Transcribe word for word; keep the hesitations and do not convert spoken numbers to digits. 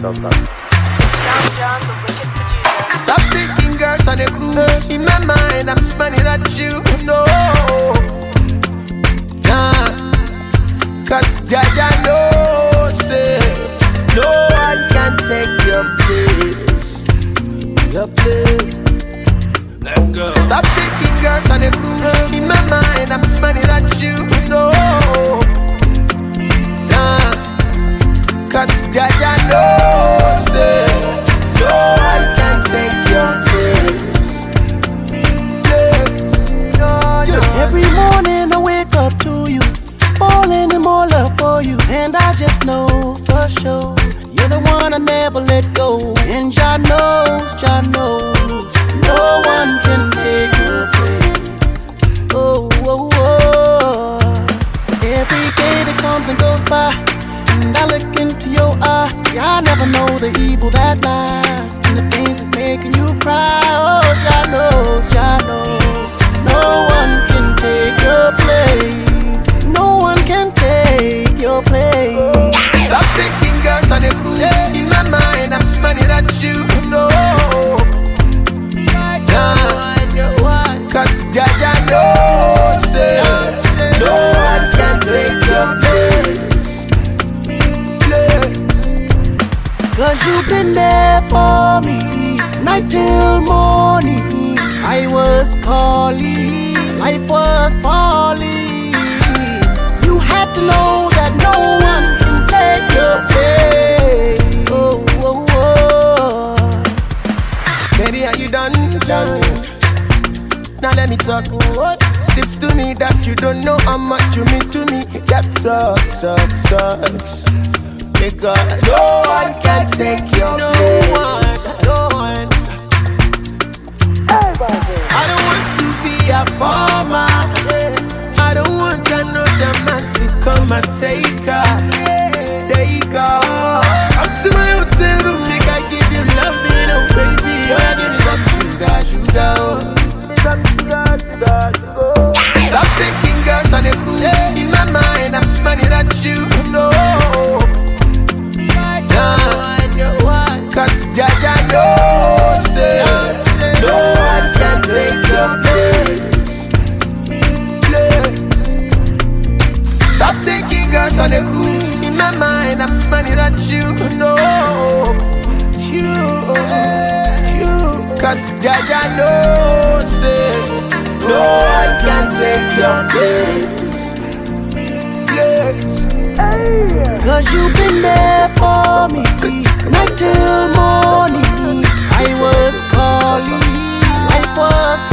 John, the wicked producer. Stop taking girls on a cruise. In my mind, I'm smiling at you. No, nah, cause Jaja knows it. No one can take your place. Your place. Let go. Stop taking girls on a cruise. In my mind, I'm smiling at you. No, nah, cause Jaja knows it. No one can take your place. Yeah. No, no. Every morning I wake up to you, falling in more love for you, and I just know for sure you're the one I never let go. And Jah knows, Jah knows, no one can take your place. Oh, oh, oh. Every day that comes and goes by, and I look into your eyes, see I never know the evil that lies in the things that's making you cry. Oh, Jah knows, Jah knows, no one can take your place. No one can take your place. Stop taking girls on a cruise. Yeah. In my mind, I'm smiling at you. No, nah, cause Jaja knows it. No one can take your place. Cause you've been there for me, night till morning. I was calling, life was falling. You had to know that no one can take your place. Oh, oh, oh. Baby, are you done? Done. Now let me talk. What? Sips to me that you don't know how much you mean to me. That sucks, sucks, sucks. Because no one can take your no place. One, no one. I don't want to be a farmer. Yeah. I don't want another man to come and take her, yeah. Take her. Come to my hotel room, make I give you loving, oh baby. Oh, I give you some sugar, sugar, oh. Some sugar, sugar, sugar. Stop taking girls on a cruise. Yeah. In my mind, I'm smiling at you. No. Cause Jaja knows it. No one can take your place. Stop taking girls on a cruise. In my mind, I'm smiling at you. No, you, you. Cause Jaja knows it. No one can take your place. Cause you've been there for me, night till morning. I was calling, life was